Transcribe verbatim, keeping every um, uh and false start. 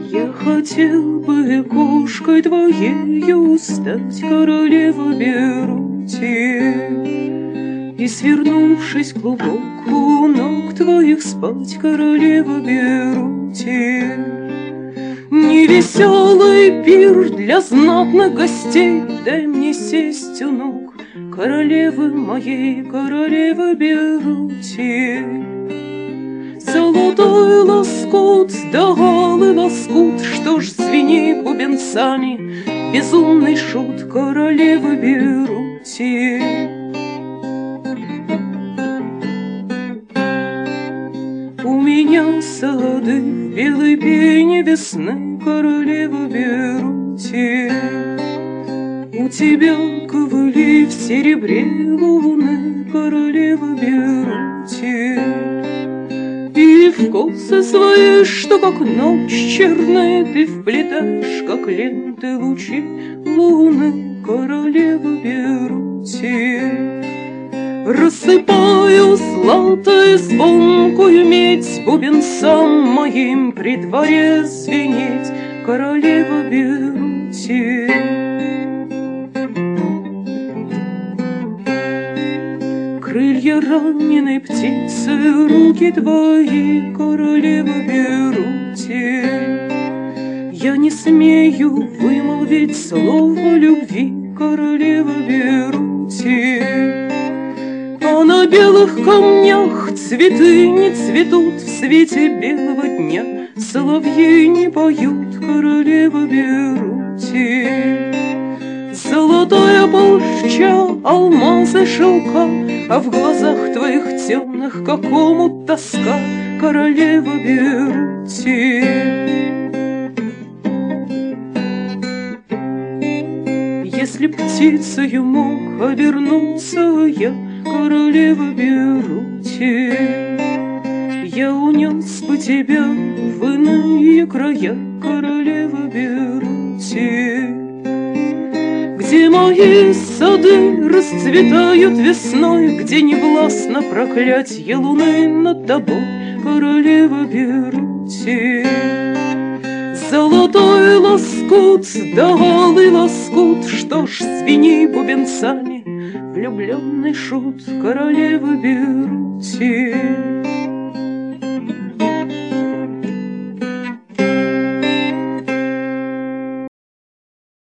Я хотел бы кошкой твоею стать, королева Берути, и, свернувшись клубок у ног твоих спать, королева Берути. Невеселый пир для знатных гостей, дай мне сесть у ног королевы моей, королевы Берути. Золотой лоскут, да голый лоскут, что ж звенит бубенцами, безумный шут королевы Берути. У меня сады в белой пене весны, королева Берути. У тебя ковыли в серебре луны, королева Берути. И в косы свои, что как ночь черная, ты вплетаешь, как ленты лучи луны, королева Берути. Рассыпаю злато звонкую медь бубенцам моим при дворе звенеть, королева Берути. Крылья раненой птицы, руки твои, королева Берути. Я не смею вымолвить слово любви, королева Берути. А на белых камнях цветы не цветут в свете белого дня, соловьи не поют, королева Берути. Золотая полща, алмазы шелка, а в глазах твоих темных какому тоска, королева Берути. Если птицею мог обернуться я, королева Берути, я унес бы тебя в иные края, королева Берути. Где мои сады расцветают весной, где не властно проклятье луны над тобой, королева Берути. Золотой лоскут, да голый лоскут, что ж звени бубенцами, влюбленный шут, королева Берути.